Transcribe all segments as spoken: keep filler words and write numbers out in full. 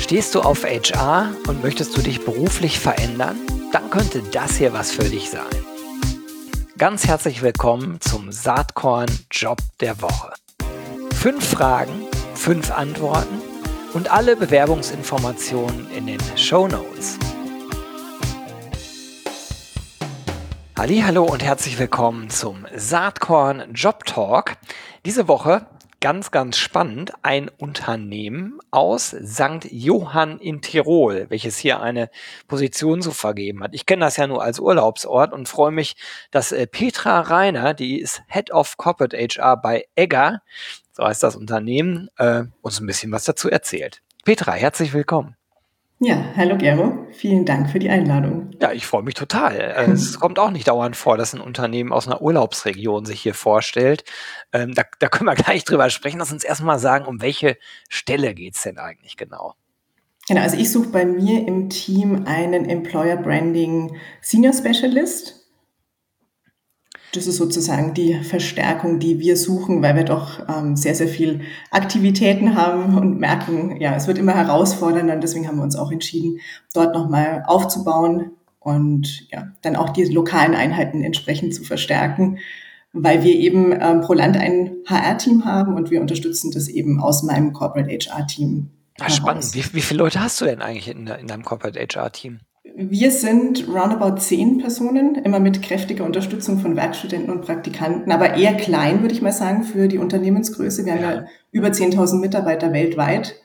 Stehst du auf H R und möchtest du dich beruflich verändern? Dann könnte das hier was für dich sein. Ganz herzlich willkommen zum Saatkorn Job der Woche. Fünf Fragen, fünf Antworten und alle Bewerbungsinformationen in den Shownotes. Hallihallo und herzlich willkommen zum Saatkorn Job Talk. Diese Woche ganz, ganz spannend, ein Unternehmen aus Sankt Johann in Tirol, welches hier eine Position zu vergeben hat. Ich kenne das ja nur als Urlaubsort und freue mich, dass äh, Petra Reiner, die ist Head of Corporate H R bei Egger, so heißt das Unternehmen, äh, uns ein bisschen was dazu erzählt. Petra, herzlich willkommen. Ja, hallo Gero, vielen Dank für die Einladung. Ja, ich freue mich total. Äh, Es kommt auch nicht dauernd vor, dass ein Unternehmen aus einer Urlaubsregion sich hier vorstellt. Ähm, da, da können wir gleich drüber sprechen. Lass uns erstmal sagen, um welche Stelle geht's denn eigentlich genau? Genau, also ich suche bei mir im Team einen Employer Branding Senior Specialist. Das ist sozusagen die Verstärkung, die wir suchen, weil wir doch ähm, sehr, sehr viel Aktivitäten haben und merken, ja, es wird immer herausfordernder und deswegen haben wir uns auch entschieden, dort nochmal aufzubauen und ja, dann auch die lokalen Einheiten entsprechend zu verstärken, weil wir eben ähm, pro Land ein H R-Team haben und wir unterstützen das eben aus meinem Corporate H R-Team Ah, heraus. spannend. Wie, wie viele Leute hast du denn eigentlich in, in deinem Corporate H R-Team? Wir sind roundabout zehn Personen, immer mit kräftiger Unterstützung von Werkstudenten und Praktikanten, aber eher klein, würde ich mal sagen, für die Unternehmensgröße. Wir haben ja, ja über zehntausend Mitarbeiter weltweit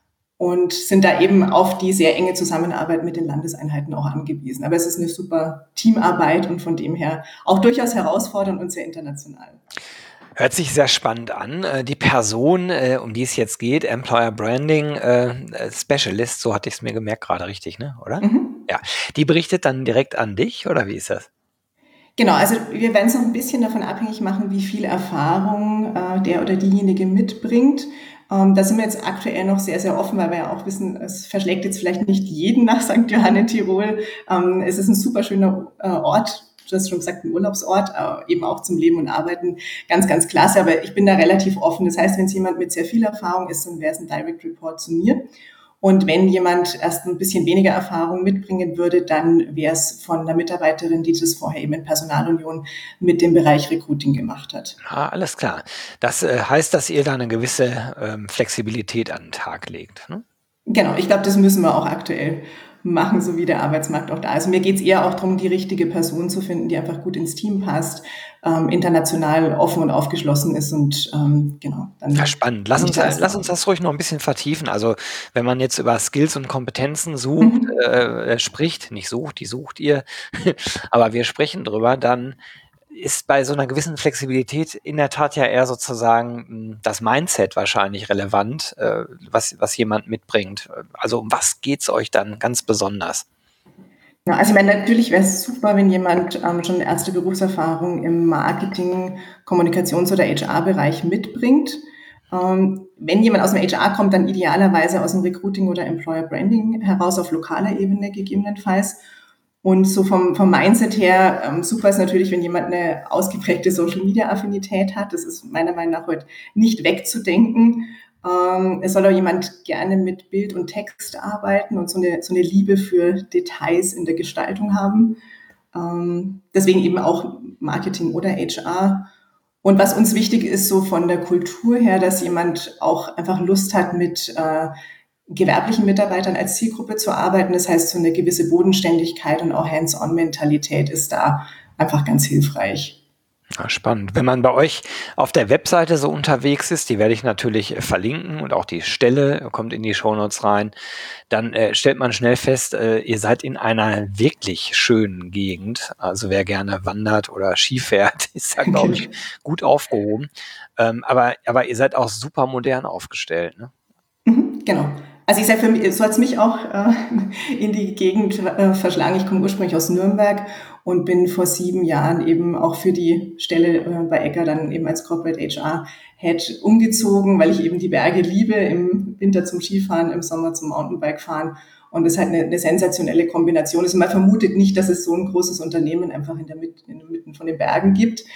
und sind da eben auf die sehr enge Zusammenarbeit mit den Landeseinheiten auch angewiesen. Aber es ist eine super Teamarbeit und von dem her auch durchaus herausfordernd und sehr international. Hört sich sehr spannend an. Die Person, um die es jetzt geht, Employer Branding Specialist, so hatte ich es mir gemerkt gerade, richtig, ne? Oder? Mhm. Ja. Die berichtet dann direkt an dich, oder wie ist das? Genau, also wir werden es noch ein bisschen davon abhängig machen, wie viel Erfahrung äh, der oder diejenige mitbringt. Ähm, da sind wir jetzt aktuell noch sehr, sehr offen, weil wir ja auch wissen, es verschlägt jetzt vielleicht nicht jeden nach Sankt Johann in Tirol. Ähm, es ist ein super schöner äh, Ort. Du hast schon gesagt, ein Urlaubsort, äh, eben auch zum Leben und Arbeiten. Ganz, ganz klasse, aber ich bin da relativ offen. Das heißt, wenn es jemand mit sehr viel Erfahrung ist, dann wäre es ein Direct Report zu mir. Und wenn jemand erst ein bisschen weniger Erfahrung mitbringen würde, dann wäre es von einer Mitarbeiterin, die das vorher eben in Personalunion mit dem Bereich Recruiting gemacht hat. Ah, alles klar. Das äh, heißt, dass ihr da eine gewisse ähm, Flexibilität an den Tag legt, ne? Genau, ich glaube, das müssen wir auch aktuell machen, so wie der Arbeitsmarkt auch da ist. Mir geht es eher auch darum, die richtige Person zu finden, die einfach gut ins Team passt, ähm, international offen und aufgeschlossen ist und ähm, genau. Dann ja, spannend. Lass uns, lass uns das ruhig noch ein bisschen vertiefen. Also wenn man jetzt über Skills und Kompetenzen sucht, mhm. äh, spricht, nicht sucht, die sucht ihr, aber wir sprechen drüber, dann ist bei so einer gewissen Flexibilität in der Tat ja eher sozusagen das Mindset wahrscheinlich relevant, äh, was, was jemand mitbringt. Also um was geht's euch dann ganz besonders? Ja, also ich meine, natürlich wäre es super, wenn jemand ähm, schon erste Berufserfahrung im Marketing, Kommunikations- oder H R-Bereich mitbringt. Ähm, wenn jemand aus dem H R kommt, dann idealerweise aus dem Recruiting oder Employer Branding heraus auf lokaler Ebene gegebenenfalls. Und so vom, vom Mindset her, ähm, super ist natürlich, wenn jemand eine ausgeprägte Social-Media-Affinität hat. Das ist meiner Meinung nach heute nicht wegzudenken. Ähm, es soll auch jemand gerne mit Bild und Text arbeiten und so eine, so eine Liebe für Details in der Gestaltung haben. Ähm, deswegen eben auch Marketing oder H R. Und was uns wichtig ist, so von der Kultur her, dass jemand auch einfach Lust hat, mit äh, gewerblichen Mitarbeitern als Zielgruppe zu arbeiten. Das heißt, so eine gewisse Bodenständigkeit und auch Hands-on-Mentalität ist da einfach ganz hilfreich. Ja, spannend. Wenn man bei euch auf der Webseite so unterwegs ist, die werde ich natürlich verlinken und auch die Stelle kommt in die Shownotes rein, dann äh, stellt man schnell fest, äh, ihr seid in einer wirklich schönen Gegend. Also wer gerne wandert oder Ski fährt, ist da, glaube ich, gut aufgehoben. Ähm, aber, aber ihr seid auch super modern aufgestellt, ne? Mhm, genau. Also ich sage, für mich, so hat es mich auch äh, in die Gegend äh, verschlagen. Ich komme ursprünglich aus Nürnberg und bin vor sieben Jahren eben auch für die Stelle äh, bei Egger dann eben als Corporate H R Head umgezogen, weil ich eben die Berge liebe, im Winter zum Skifahren, im Sommer zum Mountainbike-Fahren. Und das ist halt eine, eine sensationelle Kombination. Also man vermutet nicht, dass es so ein großes Unternehmen einfach in der Mitte, in der Mitte von den Bergen gibt.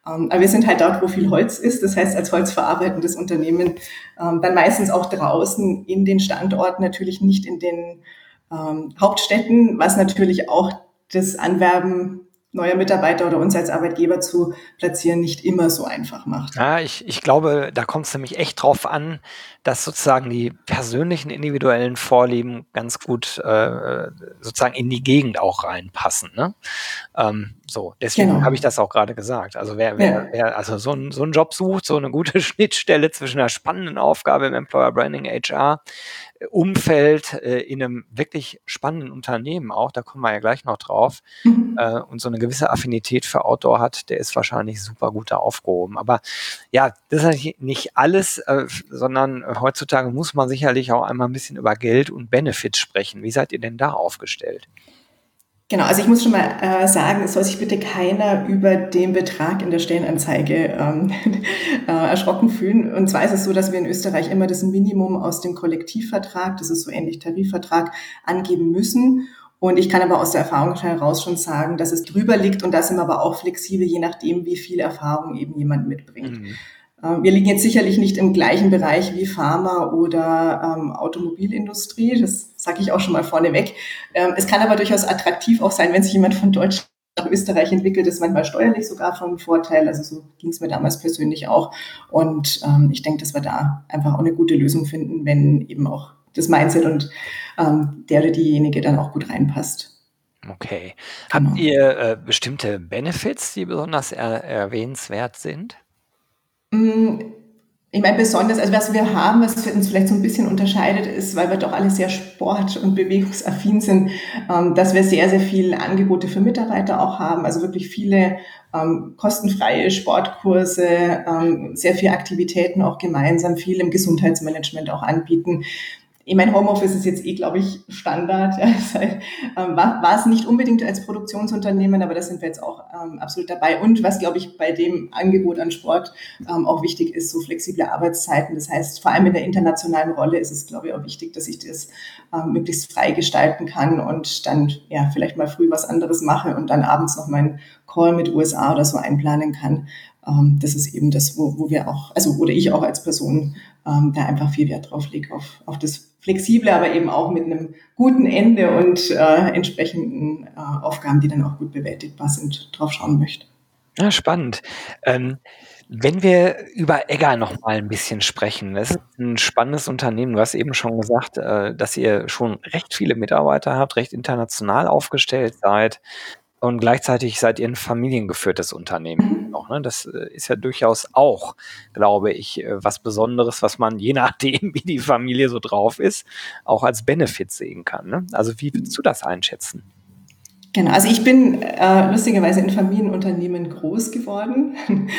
Ähm, aber wir sind halt dort, wo viel Holz ist. Das heißt, als holzverarbeitendes Unternehmen ähm, dann meistens auch draußen in den Standorten, natürlich nicht in den ähm, Hauptstädten, was natürlich auch das Anwerben neuer Mitarbeiter oder uns als Arbeitgeber zu platzieren nicht immer so einfach macht. Ja, ich, ich glaube, da kommt es nämlich echt drauf an, dass sozusagen die persönlichen individuellen Vorlieben ganz gut äh, sozusagen in die Gegend auch reinpassen. Ne? Ähm, so, deswegen habe ich Genau. das auch gerade gesagt. Also wer, wer, Ja. wer also so, ein, so einen Job sucht, so eine gute Schnittstelle zwischen einer spannenden Aufgabe im Employer Branding H R Umfeld äh, in einem wirklich spannenden Unternehmen auch, da kommen wir ja gleich noch drauf, Mhm. äh, und so eine gewisse Affinität für Outdoor hat, der ist wahrscheinlich super gut da aufgehoben. Aber ja, das ist natürlich nicht alles, äh, sondern äh, heutzutage muss man sicherlich auch einmal ein bisschen über Geld und Benefits sprechen. Wie seid ihr denn da aufgestellt? Genau, also ich muss schon mal äh, sagen, es soll sich bitte keiner über den Betrag in der Stellenanzeige ähm, äh, erschrocken fühlen. Und zwar ist es so, dass wir in Österreich immer das Minimum aus dem Kollektivvertrag, das ist so ähnlich Tarifvertrag, angeben müssen. Und ich kann aber aus der Erfahrung heraus schon sagen, dass es drüber liegt und da sind wir aber auch flexibel, je nachdem, wie viel Erfahrung eben jemand mitbringt. Mhm. Wir liegen jetzt sicherlich nicht im gleichen Bereich wie Pharma oder ähm, Automobilindustrie, das sage ich auch schon mal vorneweg. Ähm, es kann aber durchaus attraktiv auch sein, wenn sich jemand von Deutschland nach Österreich entwickelt, ist manchmal steuerlich sogar von Vorteil. Also so ging es mir damals persönlich auch. Und ähm, ich denke, dass wir da einfach auch eine gute Lösung finden, wenn eben auch das Mindset und ähm, der oder diejenige dann auch gut reinpasst. Okay. Habt Genau. ihr äh, bestimmte Benefits, die besonders er erwähnenswert sind? Ich meine, besonders, also was wir haben, was uns vielleicht so ein bisschen unterscheidet, ist, weil wir doch alle sehr sport- und bewegungsaffin sind, ähm, dass wir sehr, sehr viele Angebote für Mitarbeiter auch haben. Also wirklich viele ähm, kostenfreie Sportkurse, ähm, sehr viele Aktivitäten auch gemeinsam, viel im Gesundheitsmanagement auch anbieten. Ich meine, Homeoffice ist jetzt eh, glaube ich, Standard. Ja, seit, ähm, war, war es nicht unbedingt als Produktionsunternehmen, aber da sind wir jetzt auch ähm, absolut dabei. Und was, glaube ich, bei dem Angebot an Sport ähm, auch wichtig ist, so flexible Arbeitszeiten. Das heißt, vor allem in der internationalen Rolle ist es, glaube ich, auch wichtig, dass ich das ähm, möglichst frei gestalten kann und dann ja vielleicht mal früh was anderes mache und dann abends noch meinen Call mit U S A oder so einplanen kann. Ähm, das ist eben das, wo, wo wir auch, also oder ich auch als Person ähm, da einfach viel Wert drauf lege, auf, auf das Flexible, aber eben auch mit einem guten Ende und äh, entsprechenden äh, Aufgaben, die dann auch gut bewältigbar sind, drauf schauen möchte. Ja, spannend. Ähm, wenn wir über Egger noch mal ein bisschen sprechen. Das ist ein spannendes Unternehmen. Du hast eben schon gesagt, äh, dass ihr schon recht viele Mitarbeiter habt, recht international aufgestellt seid und gleichzeitig seid ihr ein familiengeführtes Unternehmen Mhm. auch, ne? Das äh, ist ja durchaus auch, glaube ich, äh, was Besonderes, was man je nachdem, wie die Familie so drauf ist, auch als Benefit sehen kann, ne? Also, wie würdest du das einschätzen? Genau, also ich bin äh, lustigerweise in Familienunternehmen groß geworden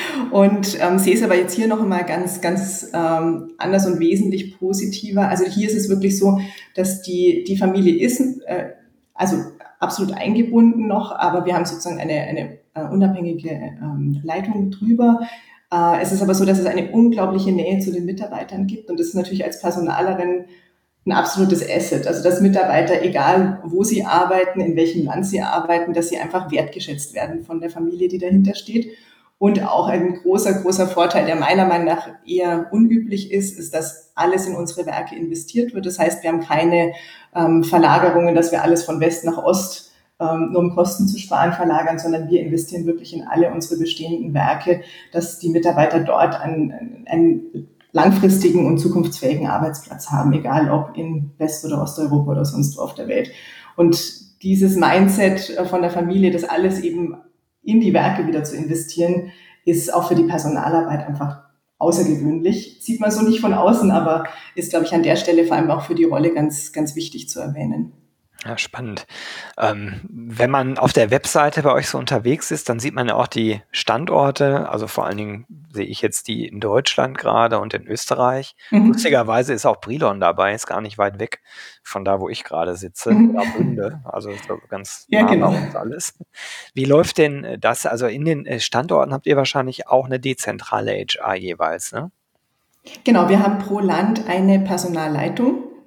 und ähm, sehe es aber jetzt hier noch einmal ganz, ganz ähm, anders und wesentlich positiver. Also hier ist es wirklich so, dass die, die Familie ist, äh, also absolut eingebunden noch, aber wir haben sozusagen eine, eine äh, unabhängige ähm, Leitung drüber. Äh, es ist aber so, dass es eine unglaubliche Nähe zu den Mitarbeitern gibt und das ist natürlich als Personalerin ein absolutes Asset. Also dass Mitarbeiter, egal wo sie arbeiten, in welchem Land sie arbeiten, dass sie einfach wertgeschätzt werden von der Familie, die dahinter steht. Und auch ein großer, großer Vorteil, der meiner Meinung nach eher unüblich ist, ist, dass alles in unsere Werke investiert wird. Das heißt, wir haben keine ähm, Verlagerungen, dass wir alles von West nach Ost ähm, nur um Kosten zu sparen verlagern, sondern wir investieren wirklich in alle unsere bestehenden Werke, dass die Mitarbeiter dort ein, ein langfristigen und zukunftsfähigen Arbeitsplatz haben, egal ob in West- oder Osteuropa oder sonst wo auf der Welt. Und dieses Mindset von der Familie, das alles eben in die Werke wieder zu investieren, ist auch für die Personalarbeit einfach außergewöhnlich. Sieht man so nicht von außen, aber ist, glaube ich, an der Stelle vor allem auch für die Rolle ganz, ganz wichtig zu erwähnen. Ja, spannend. Ähm, wenn man auf der Webseite bei euch so unterwegs ist, dann sieht man ja auch die Standorte. Also vor allen Dingen sehe ich jetzt die in Deutschland gerade und in Österreich. Mhm. Lustigerweise ist auch Brilon dabei, ist gar nicht weit weg von da, wo ich gerade sitze, Mhm. Graubünde. Also ist so ganz Ja, nah bei genau. uns alles. Wie läuft denn äh, das? Also in den äh, Standorten habt ihr wahrscheinlich auch eine dezentrale H R jeweils, ne? Genau, wir haben pro Land eine Personalleitung.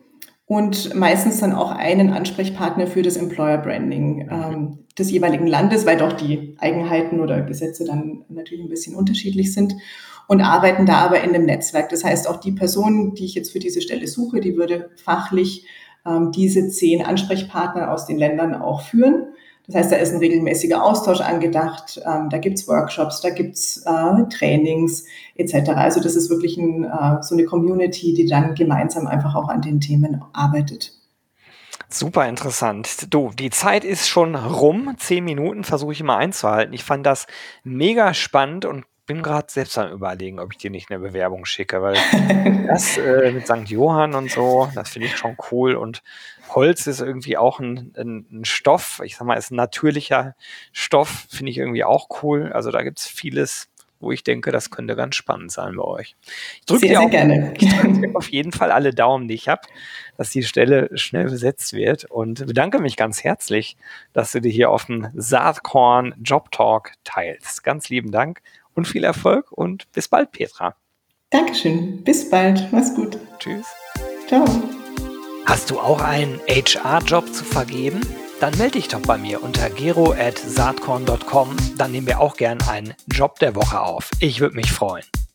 und meistens dann auch einen Ansprechpartner für das Employer Branding Mhm. ähm, des jeweiligen Landes, weil doch die Eigenheiten oder Gesetze dann natürlich ein bisschen unterschiedlich sind, und arbeiten da aber in einem Netzwerk. Das heißt, auch die Person, die ich jetzt für diese Stelle suche, die würde fachlich ähm, diese zehn Ansprechpartner aus den Ländern auch führen. Das heißt, da ist ein regelmäßiger Austausch angedacht, ähm, da gibt's Workshops, da gibt's äh, Trainings et cetera. Also das ist wirklich ein, äh, so eine Community, die dann gemeinsam einfach auch an den Themen arbeitet. Super interessant. Du, die Zeit ist schon rum. Zehn Minuten versuche ich immer einzuhalten. Ich fand das mega spannend und bin gerade selbst am Überlegen, ob ich dir nicht eine Bewerbung schicke, weil das äh, mit Sankt Johann und so, das finde ich schon cool. Und Holz ist irgendwie auch ein, ein, ein Stoff, ich sag mal, ist ein natürlicher Stoff, finde ich irgendwie auch cool. Also da gibt es vieles, wo ich denke, das könnte ganz spannend sein bei euch. Ich drücke Sehr, dir sehr auf, gerne. ich drück dir auf jeden Fall alle Daumen, die ich habe, dass die Stelle schnell besetzt wird und bedanke mich ganz herzlich, dass du dir hier auf dem Saatkorn Job Talk teilst. Ganz lieben Dank und viel Erfolg und bis bald, Petra. Dankeschön. Bis bald. Mach's gut. Tschüss. Ciao. Hast du auch einen H R-Job zu vergeben? Dann melde dich doch bei mir unter gero at saatkorn punkt com. Dann nehmen wir auch gern einen Job der Woche auf. Ich würde mich freuen.